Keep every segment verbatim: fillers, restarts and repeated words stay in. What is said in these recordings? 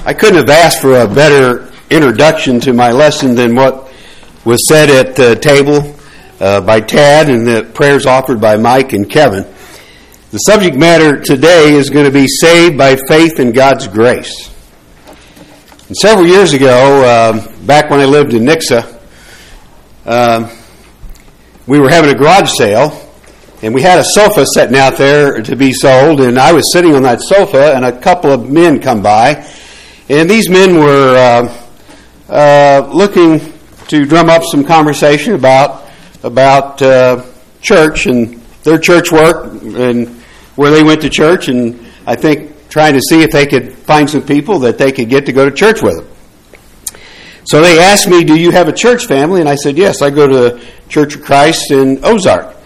I couldn't have asked for a better introduction to my lesson than what was said at the table uh, by Tad and the prayers offered by Mike and Kevin. The subject matter today is going to be saved by faith in God's grace. And several years ago, uh, back when I lived in Nixa, uh, we were having a garage sale, and we had a sofa sitting out there to be sold, and I was sitting on that sofa, and a couple of men come by, and these men were uh, uh, looking to drum up some conversation about about uh, church and their church work and where they went to church, and I think trying to see if they could find some people that they could get to go to church with them. So they asked me, "Do you have a church family?" And I said, "Yes, I go to the Church of Christ in Ozark."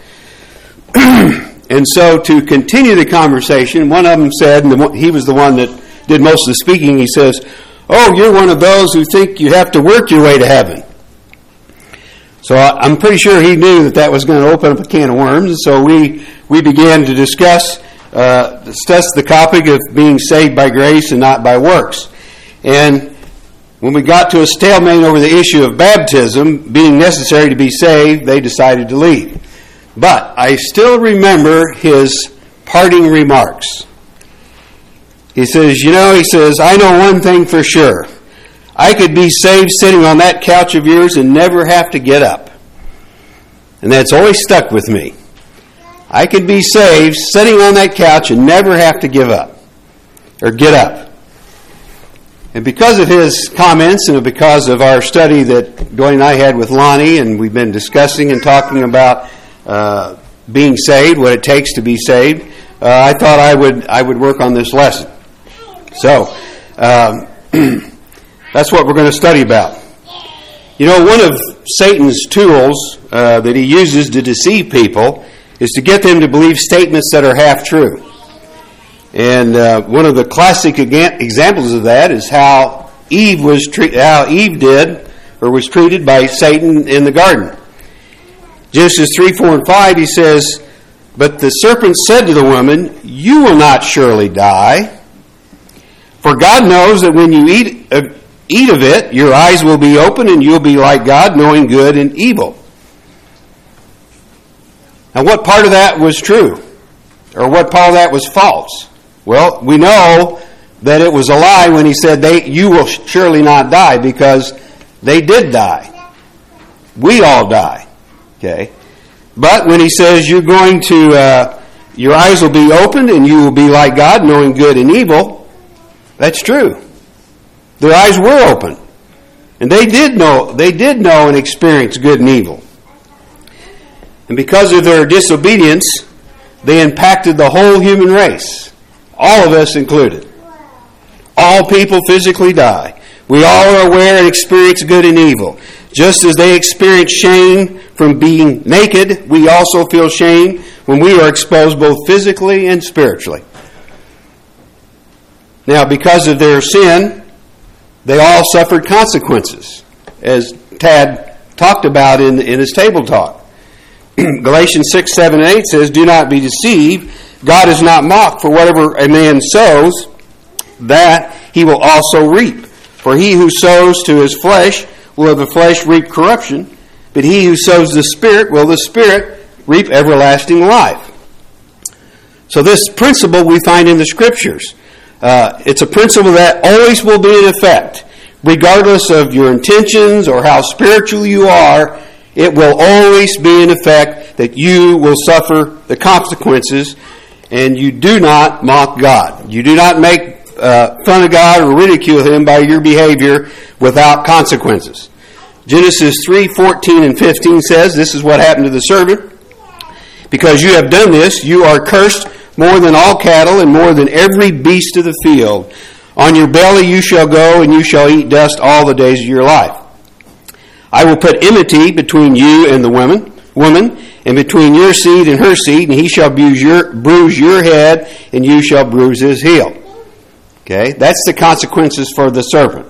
And so to continue the conversation, one of them said, and the, he was the one that did most of the speaking, he says, "Oh, you're one of those who think you have to work your way to heaven." So I, I'm pretty sure he knew that that was going to open up a can of worms. And so we, we began to discuss, uh, discuss the topic of being saved by grace and not by works. And when we got to a stalemate over the issue of baptism being necessary to be saved, they decided to leave. But I still remember his parting remarks. He says, you know, he says, "I know one thing for sure. I could be saved sitting on that couch of yours and never have to get up." And that's always stuck with me. I could be saved sitting on that couch and never have to give up or get up. And because of his comments and because of our study that Dwayne and I had with Lonnie, and we've been discussing and talking about uh, being saved, what it takes to be saved, uh, I thought I would I would work on this lesson. So, um, that's what we're going to study about. You know, one of Satan's tools uh, that he uses to deceive people is to get them to believe statements that are half true. And uh, one of the classic examples of that is how Eve was tre- how Eve did or was treated by Satan in the garden. Genesis three, four, and five, he says, "But the serpent said to the woman, 'You will not surely die. For God knows that when you eat of, eat of it, your eyes will be open and you'll be like God, knowing good and evil.'" Now, what part of that was true? Or what part of that was false? Well, we know that it was a lie when he said, they, "You will surely not die," because they did die. We all die. Okay? But when he says, you're going to, uh, your eyes will be opened and you will be like God, knowing good and evil, that's true. Their eyes were open. And they did know, they did know and experience good and evil. And because of their disobedience, they impacted the whole human race. All of us included. All people physically die. We all are aware and experience good and evil. Just as they experience shame from being naked, we also feel shame when we are exposed both physically and spiritually. Now, because of their sin, they all suffered consequences, as Tad talked about in, in his table talk. Galatians six, seven, and eight says, "Do not be deceived. God is not mocked, for whatever a man sows, that he will also reap. For he who sows to his flesh will of the flesh reap corruption, but he who sows the Spirit will the Spirit reap everlasting life." So this principle we find in the Scriptures. Uh, it's a principle that always will be in effect. Regardless of your intentions or how spiritual you are, it will always be in effect that you will suffer the consequences, and you do not mock God. You do not make uh, fun of God or ridicule Him by your behavior without consequences. Genesis three, fourteen and fifteen says, this is what happened to the servant. "Because you have done this, you are cursed more than all cattle and more than every beast of the field. On your belly you shall go, and you shall eat dust all the days of your life. I will put enmity between you and the woman, woman, and between your seed and her seed, and he shall bruise your, bruise your head, and you shall bruise his heel." Okay, that's the consequences for the serpent.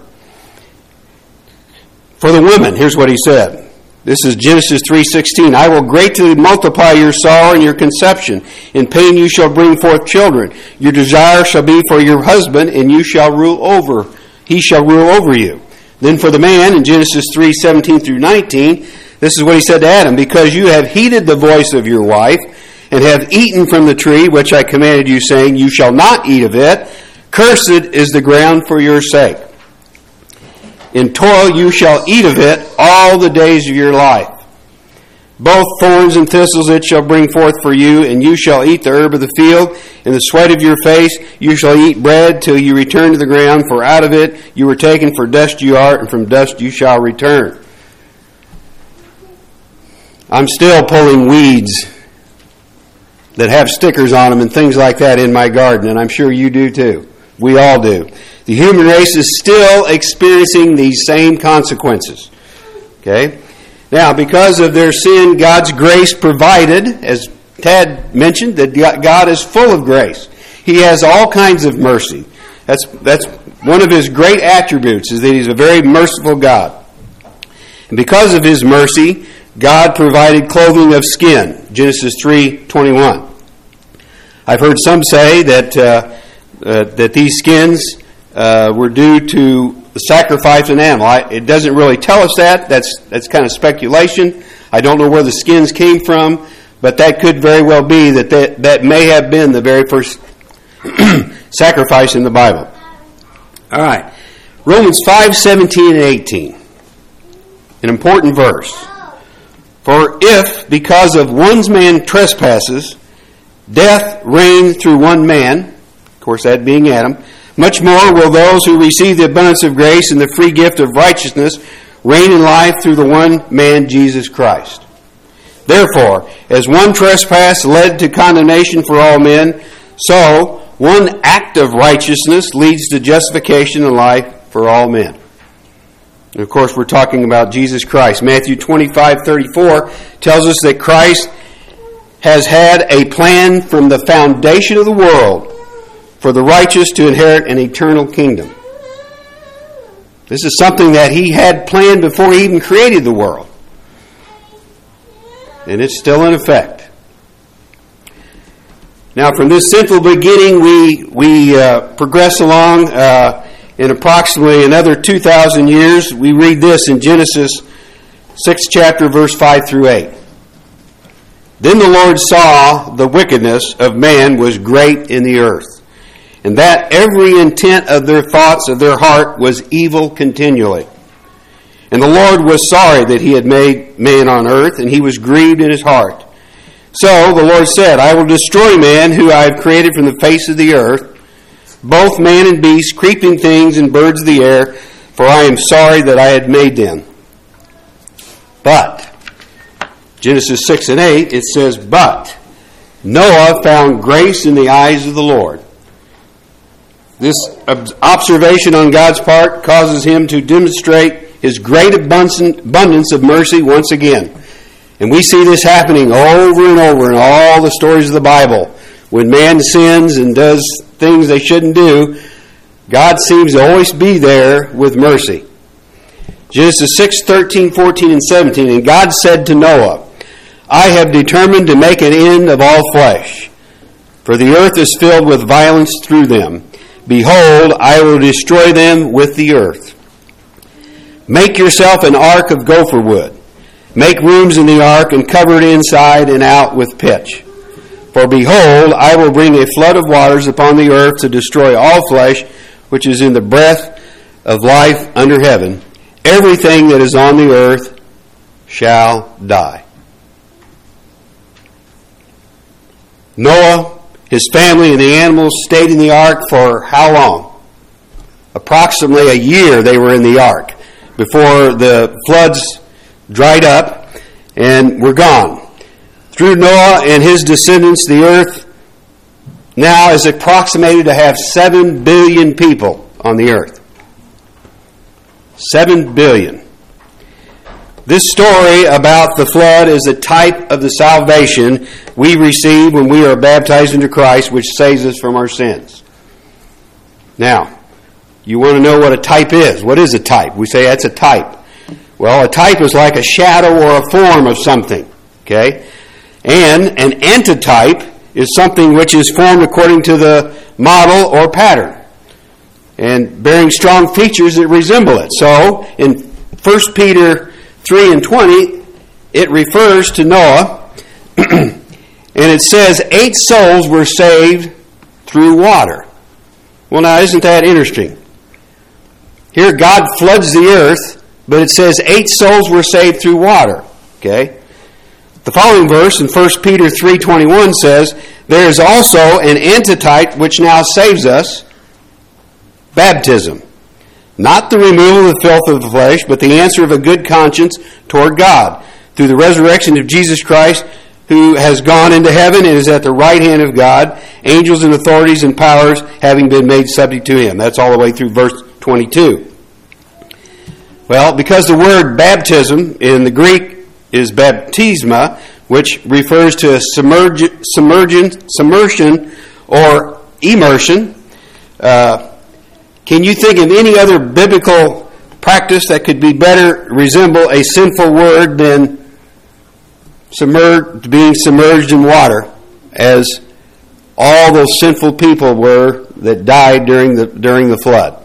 For the woman, here's what he said. This is Genesis three sixteen. "I will greatly multiply your sorrow and your conception. In pain you shall bring forth children. Your desire shall be for your husband, and you shall rule over he shall rule over you. Then for the man, in Genesis three seventeen through nineteen, this is what he said to Adam, because you have heeded the voice of your wife, and have eaten from the tree which I commanded you, saying, you shall not eat of it, cursed is the ground for your sake. In toil you shall eat of it all the days of your life. Both thorns and thistles it shall bring forth for you, and you shall eat the herb of the field. In the sweat of your face you shall eat bread till you return to the ground, for out of it you were taken, for dust you are, and from dust you shall return. I'm still pulling weeds that have stickers on them and things like that in my garden, and I'm sure you do too. We all do. The human race is still experiencing these same consequences. Okay? Now, because of their sin, God's grace provided, as Tad mentioned, that God is full of grace. He has all kinds of mercy. That's that's one of his great attributes, is that he's a very merciful God. And because of his mercy, God provided clothing of skin, Genesis three twenty-one. I've heard some say that uh, uh, that these skins uh, were due to the sacrifice of an animal. I, it doesn't really tell us that. That's that's kind of speculation. I don't know where the skins came from, but that could very well be that that, that may have been the very first sacrifice in the Bible. All right, Romans five seventeen and eighteen, an important verse. For if, because of one man's trespasses, death reigned through one man, of course that being Adam, much more will those who receive the abundance of grace and the free gift of righteousness reign in life through the one man, Jesus Christ. Therefore, as one trespass led to condemnation for all men, so one act of righteousness leads to justification and life for all men. And of course, we're talking about Jesus Christ. Matthew twenty-five thirty-four tells us that Christ has had a plan from the foundation of the world for the righteous to inherit an eternal kingdom. This is something that he had planned before he even created the world. And it's still in effect. Now, from this sinful beginning, we we uh, progress along uh, in approximately another two thousand years. We read this in Genesis sixth chapter, verse five through eight. Then the Lord saw the wickedness of man was great in the earth, and that every intent of their thoughts of their heart was evil continually. And the Lord was sorry that he had made man on earth, and he was grieved in his heart. So the Lord said, I will destroy man who I have created from the face of the earth, both man and beast, creeping things and birds of the air, for I am sorry that I had made them. But, Genesis six and eight, it says, But Noah found grace in the eyes of the Lord. This observation on God's part causes him to demonstrate his great abundance of mercy once again. And we see this happening over and over in all the stories of the Bible. When man sins and does things they shouldn't do, God seems to always be there with mercy. Genesis six, thirteen, fourteen, and seventeen, And God said to Noah, I have determined to make an end of all flesh, for the earth is filled with violence through them. Behold, I will destroy them with the earth. Make yourself an ark of gopher wood. Make rooms in the ark and cover it inside and out with pitch. For behold, I will bring a flood of waters upon the earth to destroy all flesh, which is in the breath of life under heaven. Everything that is on the earth shall die. Noah, his family, and the animals stayed in the ark for how long? Approximately a year they were in the ark before the floods dried up and were gone. Through Noah and his descendants, the earth now is approximated to have seven billion people on the earth. Seven billion. This story about the flood is a type of the salvation we receive when we are baptized into Christ, which saves us from our sins. Now, you want to know what a type is. What is a type? We say that's a type. Well, a type is like a shadow or a form of something. Okay? And an antitype is something which is formed according to the model or pattern. and bearing strong features that resemble it. So, in First Peter three and twenty, it refers to Noah, and it says eight souls were saved through water. Well, now, isn't that interesting? Here, God floods the earth, but it says eight souls were saved through water. Okay? The following verse in First Peter three twenty-one says, there is also an antitype which now saves us, baptism. Not the removal of the filth of the flesh, but the answer of a good conscience toward God, through the resurrection of Jesus Christ, who has gone into heaven and is at the right hand of God, angels and authorities and powers having been made subject to him. That's all the way through verse twenty-two. Well, because the word baptism in the Greek is baptisma, which refers to a submerge, submersion, submersion or immersion, uh, can you think of any other biblical practice that could be better resemble a sinful word than submerged, being submerged in water, as all those sinful people were that died during the during the flood?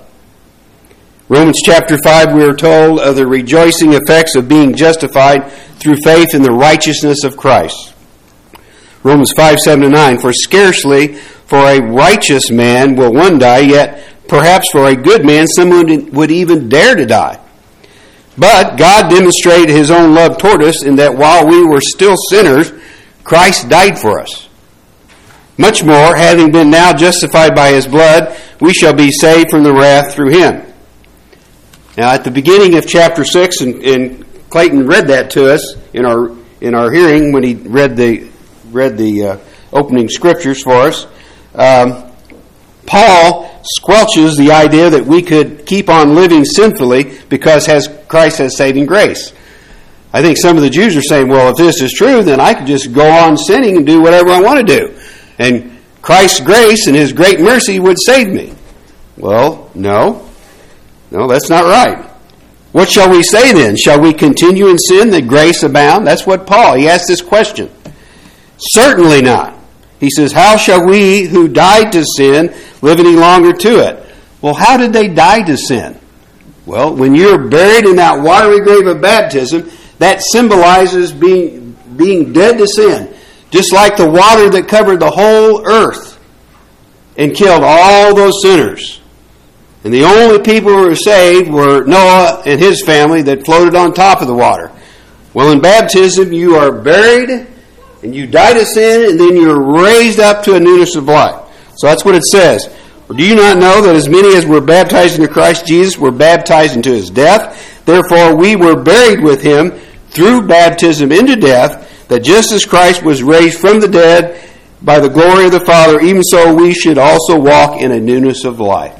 Romans chapter five, we are told of the rejoicing effects of being justified through faith in the righteousness of Christ. Romans five, seven to nine, for scarcely for a righteous man will one die, yet perhaps for a good man someone would even dare to die. But God demonstrated his own love toward us in that while we were still sinners, Christ died for us. Much more, having been now justified by his blood, we shall be saved from the wrath through him. Now, at the beginning of chapter six, and, and Clayton read that to us in our in our hearing when he read the read the uh, opening scriptures for us. Um, Paul squelches the idea that we could keep on living sinfully because has, Christ has saving grace. I think some of the Jews are saying, well, if this is true, then I can just go on sinning and do whatever I want to do. And Christ's grace and his great mercy would save me. Well, no. No, that's not right. What shall we say then? Shall we continue in sin that grace abound? That's what Paul, he asked this question. Certainly not. He says, how shall we who died to sin live any longer to it? Well, how did they die to sin? Well, when you're buried in that watery grave of baptism, that symbolizes being, being dead to sin. Just like the water that covered the whole earth and killed all those sinners. And the only people who were saved were Noah and his family that floated on top of the water. Well, in baptism, you are buried and you die to sin, and then you're raised up to a newness of life. So that's what it says. Or do you not know that as many as were baptized into Christ Jesus were baptized into his death? Therefore we were buried with him through baptism into death, that just as Christ was raised from the dead by the glory of the Father, even so we should also walk in a newness of life.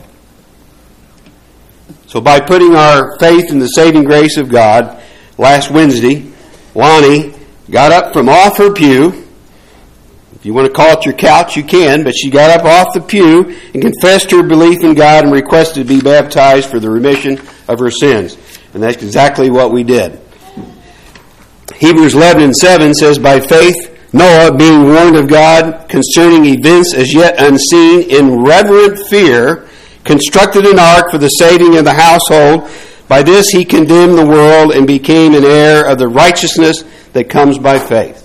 So by putting our faith in the saving grace of God, last Wednesday, Lonnie got up from off her pew. If you want to call it your couch, you can, but she got up off the pew and confessed her belief in God and requested to be baptized for the remission of her sins. And that's exactly what we did. Hebrews eleven and seven says, by faith Noah, being warned of God concerning events as yet unseen, in reverent fear, constructed an ark for the saving of the household. By this he condemned the world and became an heir of the righteousness that comes by faith.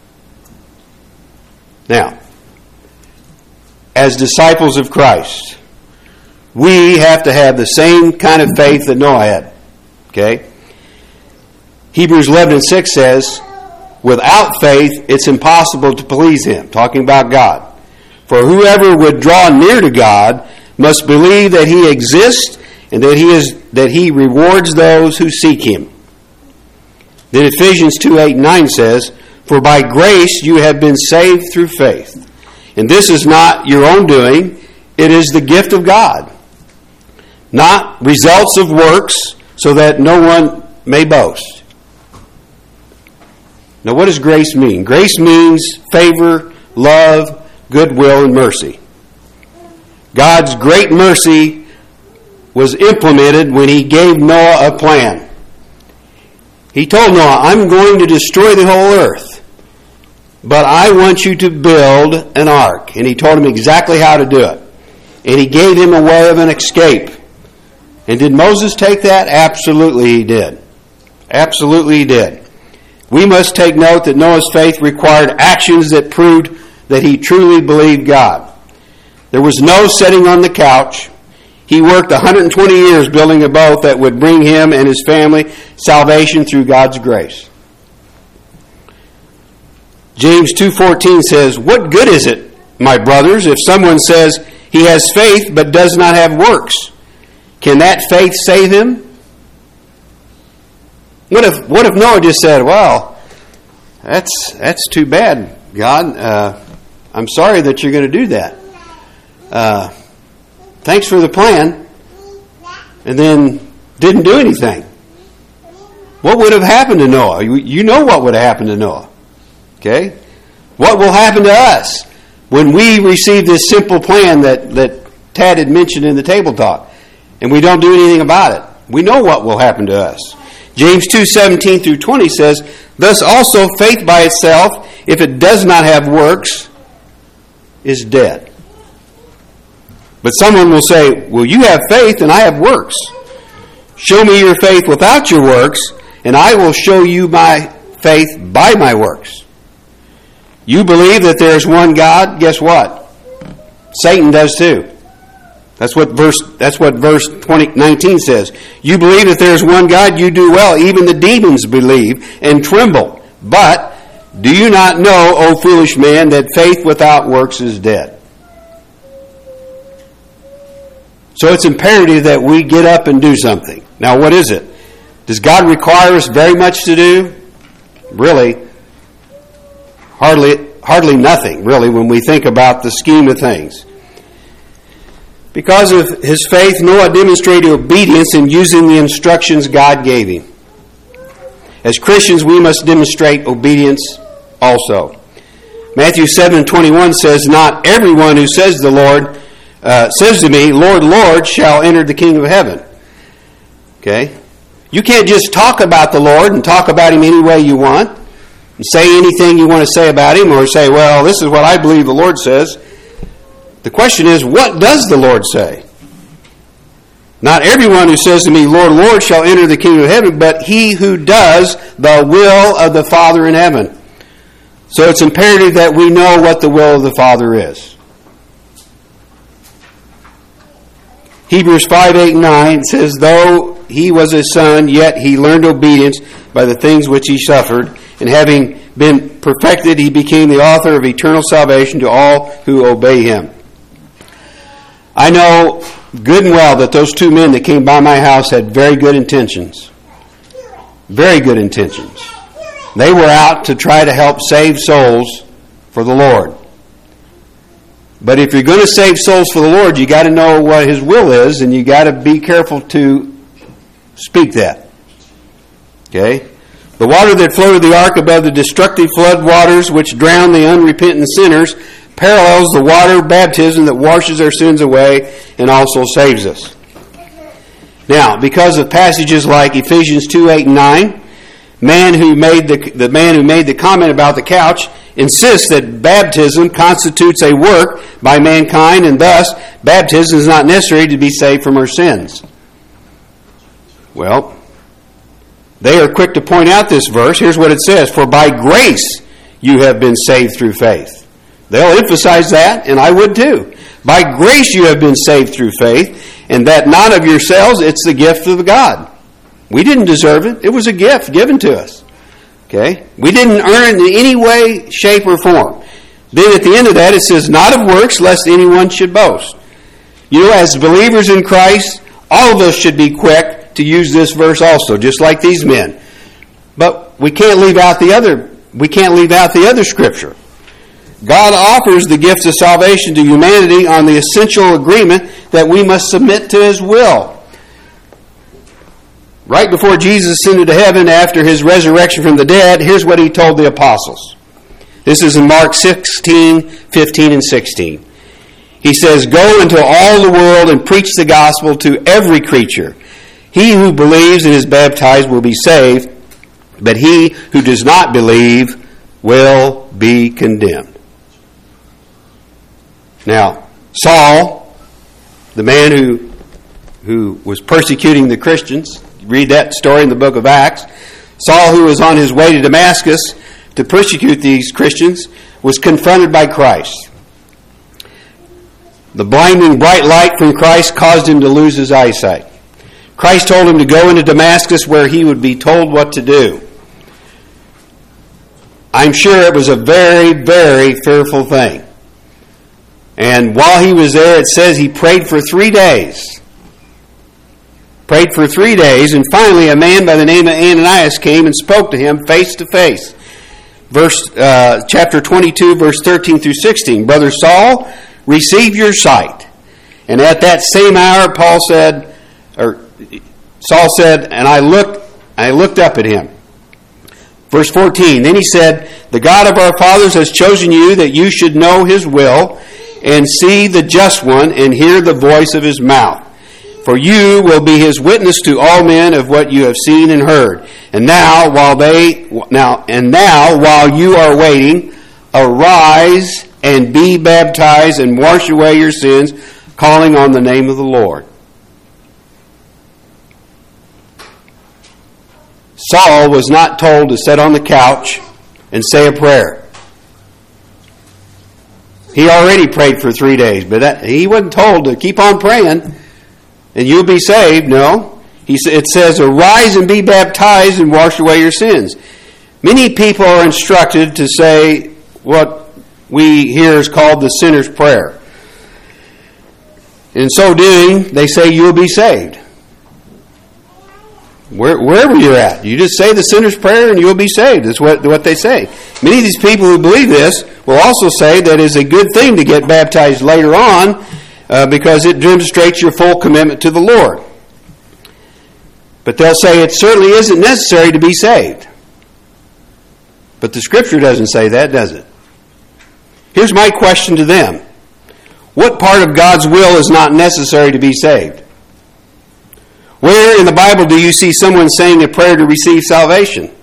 Now, as disciples of Christ, we have to have the same kind of faith that Noah had. Okay? Hebrews eleven and six says, without faith it's impossible to please him. Talking about God. For whoever would draw near to God must believe that he exists and that he is that he rewards those who seek him. Then Ephesians two, eight, and nine says, for by grace you have been saved through faith. And this is not your own doing, it is the gift of God. Not results of works, so that no one may boast. Now what does grace mean? Grace means favor, love, goodwill, and mercy. God's great mercy was implemented when he gave Noah a plan. He told Noah, I'm going to destroy the whole earth, but I want you to build an ark. And he told him exactly how to do it. and he gave him a way of an escape. And did Moses take that? Absolutely he did. Absolutely he did. We must take note that Noah's faith required actions that proved that he truly believed God. There was no sitting on the couch. He worked one hundred twenty years building a boat that would bring him and his family salvation through God's grace. James two fourteen says, "What good is it, my brothers, if someone says he has faith but does not have works? Can that faith save him?" What if what if Noah just said, "Well, that's that's too bad, God. Uh, I'm sorry that you're going to do that. Uh, thanks for the plan," and then didn't do anything? What would have happened to Noah? You, you know what would have happened to Noah. Okay? What will happen to us when we receive this simple plan that, that Tad had mentioned in the table talk, and we don't do anything about it? We know what will happen to us. James two seventeen through twenty says, "Thus also faith by itself, if it does not have works, is dead." But someone will say, "Well, you have faith and I have works. Show me your faith without your works, and I will show you my faith by my works." You believe that there is one God? Guess what? Satan does too. That's what verse that's what verse twenty, nineteen says. You believe that there is one God, you do well. Even the demons believe and tremble. But do you not know, O foolish man, that faith without works is dead? So it's imperative that we get up and do something. Now, what is it? Does God require us very much to do? Really, hardly, hardly nothing, really, when we think about the scheme of things. Because of his faith, Noah demonstrated obedience in using the instructions God gave him. As Christians, we must demonstrate obedience also. Matthew seven twenty-one says, "Not everyone who says the Lord uh, says to me, 'Lord, Lord,' shall enter the kingdom of heaven." Okay? You can't just talk about the Lord and talk about him any way you want, and say anything you want to say about him, or say, "Well, this is what I believe the Lord says." The question is, what does the Lord say? Not everyone who says to me, "Lord, Lord," shall enter the kingdom of heaven, but he who does the will of the Father in heaven. So it's imperative that we know what the will of the Father is. Hebrews five, eight, and nine says, "Though he was a son, yet he learned obedience by the things which he suffered, and having been perfected, he became the author of eternal salvation to all who obey him." I know good and well that those two men that came by my house had very good intentions. Very good intentions. They were out to try to help save souls for the Lord. But if you're going to save souls for the Lord, you got to know what his will is, and you got to be careful to speak that. Okay? The water that floated the ark above the destructive flood waters which drowned the unrepentant sinners parallels the water baptism that washes our sins away and also saves us. Now, because of passages like Ephesians two, eight, and nine, man who made the, the man who made the comment about the couch insists that baptism constitutes a work by mankind, and thus baptism is not necessary to be saved from our sins. Well, they are quick to point out this verse. Here's what it says: "For by grace you have been saved through faith." They'll emphasize that, and I would too. By grace you have been saved through faith, and that not of yourselves, it's the gift of God. We didn't deserve it. It was a gift given to us. Okay? We didn't earn it in any way, shape, or form. Then at the end of that it says, "Not of works, lest anyone should boast." You know, as believers in Christ, all of us should be quick to use this verse also, just like these men. But we can't leave out the other, we can't leave out the other scripture. God offers the gift of salvation to humanity on the essential agreement that we must submit to his will. Right before Jesus ascended to heaven after his resurrection from the dead, here's what he told the apostles. This is in Mark sixteen, fifteen, and sixteen. He says, "Go into all the world and preach the gospel to every creature. He who believes and is baptized will be saved, but he who does not believe will be condemned." Now, Saul the man who who was persecuting the Christians. Read that story in the book of Acts. Saul, who was on his way to Damascus to persecute these Christians, was confronted by Christ. The blinding bright light from Christ caused him to lose his eyesight. Christ told him to go into Damascus where he would be told what to do. I'm sure it was a very, very fearful thing. And while he was there, it says he prayed for three days. Prayed for three days, and finally a man by the name of Ananias came and spoke to him face to face. Verse, uh, chapter twenty-two, verse thirteen through sixteen. Brother Saul, receive your sight. And at that same hour, Paul said, or Saul said, and I looked, I looked up at him. Verse fourteen. Then he said, the God of our fathers has chosen you that you should know his will and see the just one and hear the voice of his mouth. For you will be his witness to all men of what you have seen and heard. And now, while they now and now, while you are waiting, arise and be baptized and wash away your sins, calling on the name of the Lord. Saul was not told to sit on the couch and say a prayer. He already prayed for three days, but that, he wasn't told to keep on praying and you'll be saved. No. He, it says, arise and be baptized and wash away your sins. Many people are instructed to say what we here is called the sinner's prayer. In so doing, they say you'll be saved. Where, wherever you're at, you just say the sinner's prayer and you'll be saved. That's what, what they say. Many of these people who believe this will also say that it's a good thing to get baptized later on uh, because it demonstrates your full commitment to the Lord. But they'll say it certainly isn't necessary to be saved. But the Scripture doesn't say that, does it? Here's my question to them. What part of God's will is not necessary to be saved? Where in the Bible do you see someone saying a prayer to receive salvation?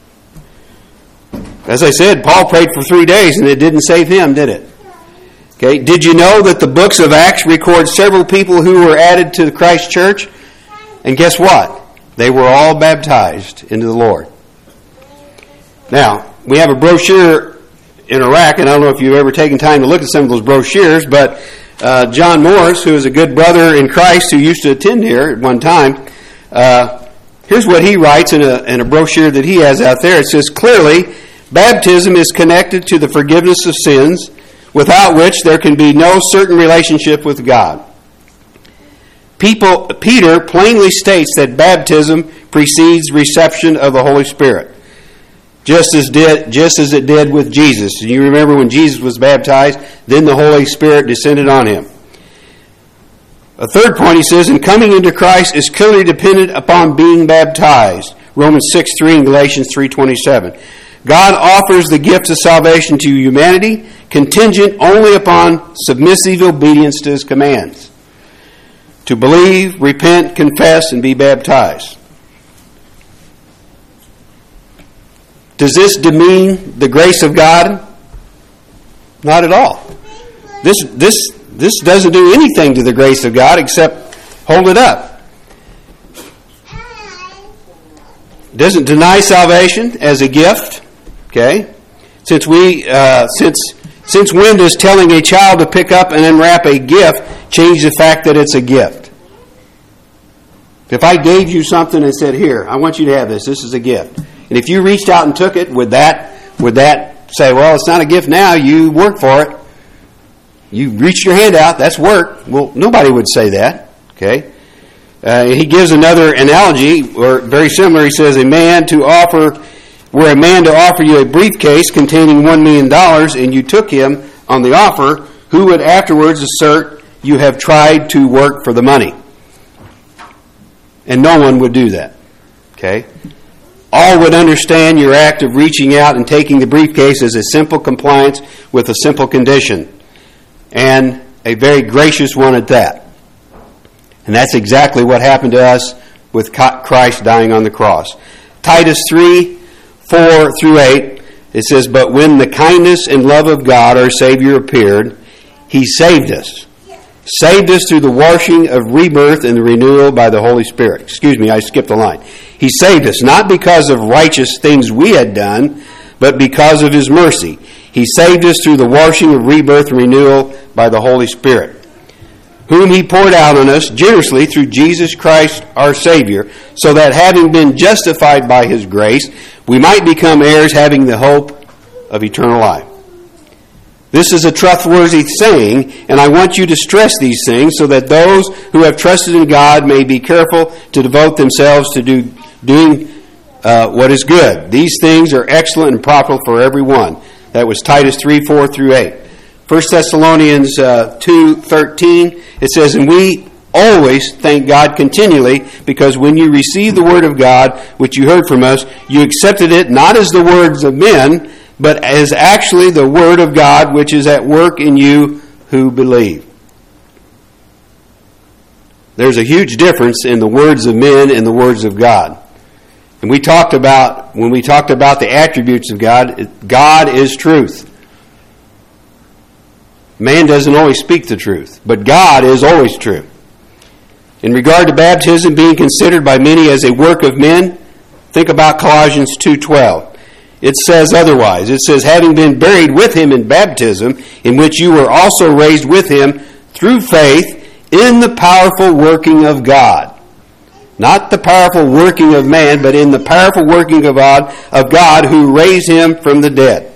As I said, Paul prayed for three days and it didn't save him, did it? Okay. Did you know that the books of Acts record several people who were added to the Christ church? And guess what? They were all baptized into the Lord. Now, we have a brochure in Iraq, and I don't know if you've ever taken time to look at some of those brochures, but uh, John Morris, who is a good brother in Christ who used to attend here at one time, uh, here's what he writes in a, in a brochure that he has out there. It says, clearly, baptism is connected to the forgiveness of sins, without which there can be no certain relationship with God. People, Peter plainly states that baptism precedes reception of the Holy Spirit, just as did just as it did with Jesus. And you remember when Jesus was baptized, then the Holy Spirit descended on him. A third point, he says, in coming into Christ is clearly dependent upon being baptized. Romans six three and Galatians three twenty-seven. God offers the gift of salvation to humanity, contingent only upon submissive obedience to his commands. To believe, repent, confess, and be baptized. Does this demean the grace of God? Not at all. This this this doesn't do anything to the grace of God except hold it up. It doesn't deny salvation as a gift. Okay, since we uh, since since when does telling a child to pick up and unwrap a gift change the fact that it's a gift? If I gave you something and said, "Here, I want you to have this. This is a gift," and if you reached out and took it, would that would that say, "Well, it's not a gift now. You worked for it. You reached your hand out. That's work." Well, nobody would say that. Okay. Uh, he gives another analogy, or very similar. He says, "A man to offer." Were a man to offer you a briefcase containing one million dollars and you took him on the offer, who would afterwards assert you have tried to work for the money? And no one would do that. Okay? All would understand your act of reaching out and taking the briefcase as a simple compliance with a simple condition. And a very gracious one at that. And that's exactly what happened to us with Christ dying on the cross. Titus three, four through eight, it says, but when the kindness and love of God our Savior appeared, He saved us, saved us through the washing of rebirth and the renewal by the Holy Spirit. Excuse me, I skipped a line. He saved us not because of righteous things we had done, but because of His mercy. He saved us through the washing of rebirth and renewal by the Holy Spirit, whom He poured out on us generously through Jesus Christ our Savior, so that having been justified by His grace, we might become heirs, having the hope of eternal life. This is a trustworthy saying, and I want you to stress these things so that those who have trusted in God may be careful to devote themselves to do, doing uh, what is good. These things are excellent and proper for everyone. That was Titus three, four through eight. First Thessalonians uh, two, thirteen, it says, and we always thank God continually, because when you received the word of God, which you heard from us, you accepted it not as the words of men, but as actually the word of God, which is at work in you who believe. There's a huge difference in the words of men and the words of God. And we talked about, when we talked about the attributes of God, God is truth. Man doesn't always speak the truth, but God is always true. In regard to baptism being considered by many as a work of men, think about Colossians two twelve. It says otherwise. It says, having been buried with Him in baptism, in which you were also raised with Him through faith in the powerful working of God. Not the powerful working of man, but in the powerful working of God, of God who raised Him from the dead.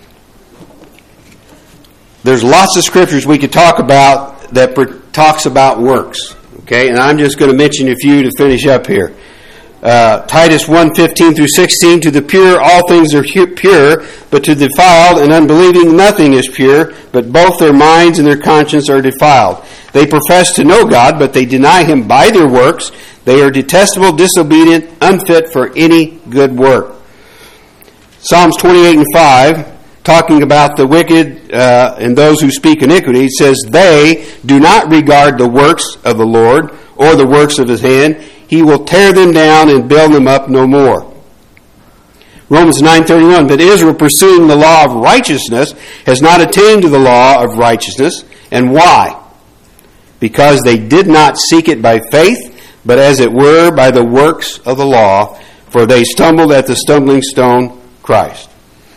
There's lots of scriptures we could talk about that talks about works. Okay, and I'm just going to mention a few to finish up here. Uh, Titus one, fifteen through sixteen, to the pure all things are pure, but to the defiled and unbelieving nothing is pure, but both their minds and their conscience are defiled. They profess to know God, but they deny Him by their works. They are detestable, disobedient, unfit for any good work. Psalms twenty-eight and five, talking about the wicked uh, and those who speak iniquity, says, they do not regard the works of the Lord or the works of His hand. He will tear them down and build them up no more. Romans nine thirty-one, but Israel, pursuing the law of righteousness, has not attained to the law of righteousness. And why? Because they did not seek it by faith, but as it were by the works of the law, for they stumbled at the stumbling stone, Christ.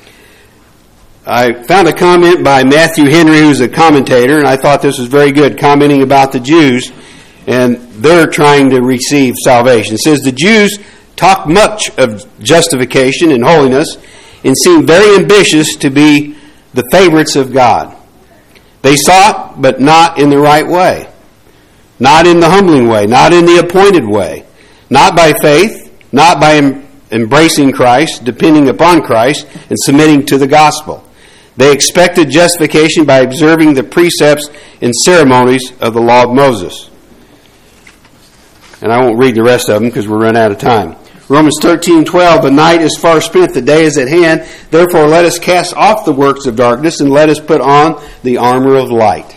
I found a comment by Matthew Henry, who's a commentator, and I thought this was very good, commenting about the Jews, and they're trying to receive salvation. It says, the Jews talk much of justification and holiness and seem very ambitious to be the favorites of God. They sought, but not in the right way. Not in the humbling way, not in the appointed way. Not by faith, not by em- embracing Christ, depending upon Christ, and submitting to the gospel. They expected justification by observing the precepts and ceremonies of the law of Moses. And I won't read the rest of them because we're running out of time. Romans thirteen twelve, the night is far spent, the day is at hand. Therefore let us cast off the works of darkness and let us put on the armor of light.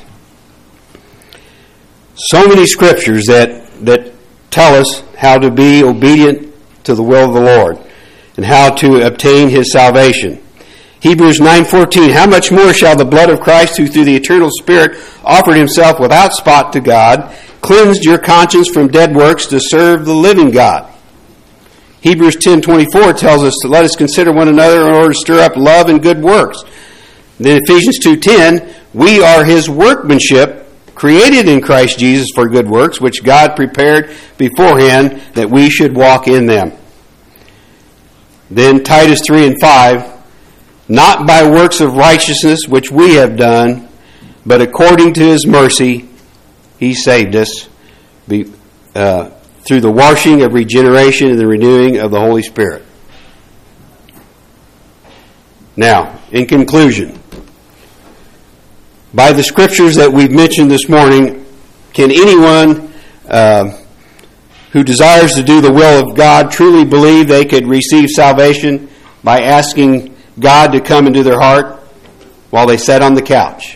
So many scriptures that, that tell us how to be obedient to the will of the Lord and how to obtain His salvation. Hebrews nine fourteen, how much more shall the blood of Christ, who through the eternal Spirit offered Himself without spot to God, cleansed your conscience from dead works to serve the living God. Hebrews ten twenty-four tells us to let us consider one another in order to stir up love and good works. Then Ephesians two ten, we are His workmanship, created in Christ Jesus for good works, which God prepared beforehand that we should walk in them. Then Titus three and five, not by works of righteousness which we have done, but according to His mercy, He saved us be, uh, through the washing of regeneration and the renewing of the Holy Spirit. Now, in conclusion, by the scriptures that we've mentioned this morning, can anyone uh, who desires to do the will of God truly believe they could receive salvation by asking God to come into their heart while they sat on the couch?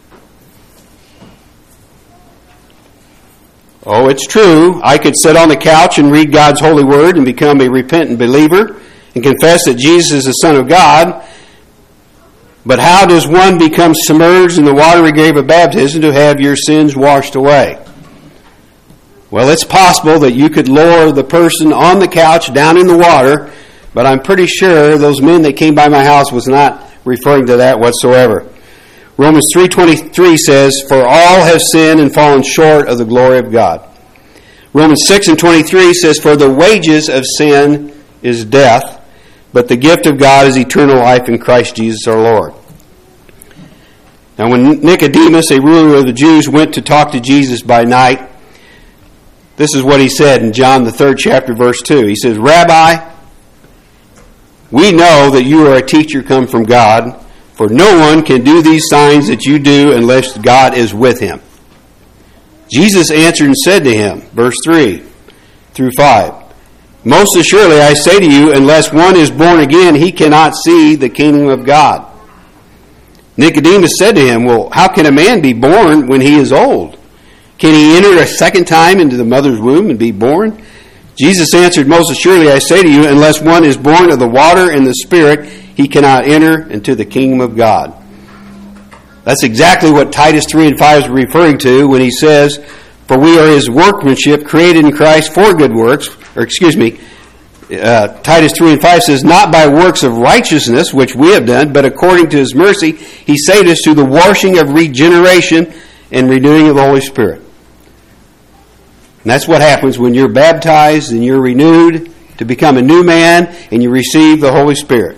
Oh, it's true. I could sit on the couch and read God's holy word and become a repentant believer and confess that Jesus is the Son of God. But how does one become submerged in the watery grave of baptism to have your sins washed away? Well, it's possible that you could lower the person on the couch down in the water, but I'm pretty sure those men that came by my house was not referring to that whatsoever. Romans three twenty-three says, "For all have sinned and fallen short of the glory of God." Romans six and twenty-three says, "For the wages of sin is death, but the gift of God is eternal life in Christ Jesus our Lord." Now when Nicodemus, a ruler of the Jews, went to talk to Jesus by night, this is what he said in John the third chapter, verse two. He says, "Rabbi, we know that you are a teacher come from God, for no one can do these signs that you do unless God is with him." Jesus answered and said to him, verse three through five, "Most assuredly I say to you, unless one is born again, he cannot see the kingdom of God." Nicodemus said to him, "Well, how can a man be born when he is old? Can he enter a second time into the mother's womb and be born?" Jesus answered, "Most assuredly I say to you, unless one is born of the water and the Spirit, he cannot enter into the kingdom of God." That's exactly what Titus three and five is referring to when he says, "For we are his workmanship, created in Christ for good works," or excuse me, uh, Titus three and five says, "Not by works of righteousness, which we have done, but according to his mercy, he saved us through the washing of regeneration and renewing of the Holy Spirit." And that's what happens when you're baptized and you're renewed to become a new man and you receive the Holy Spirit.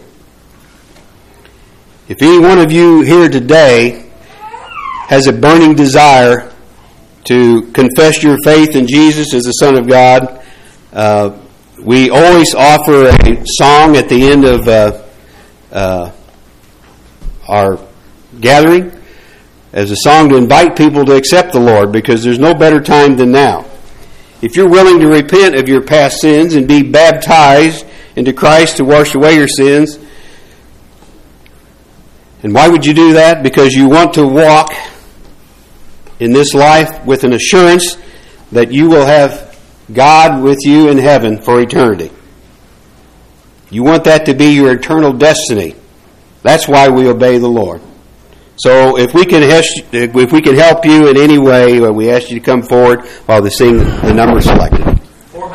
If any one of you here today has a burning desire to confess your faith in Jesus as the Son of God, uh, we always offer a song at the end of uh, uh, our gathering as a song to invite people to accept the Lord, because there's no better time than now. If you're willing to repent of your past sins and be baptized into Christ to wash away your sins, and why would you do that? Because you want to walk in this life with an assurance that you will have God with you in heaven for eternity. You want that to be your eternal destiny. That's why we obey the Lord. So if we can if we can help you in any way, we ask you to come forward while they sing the number selected.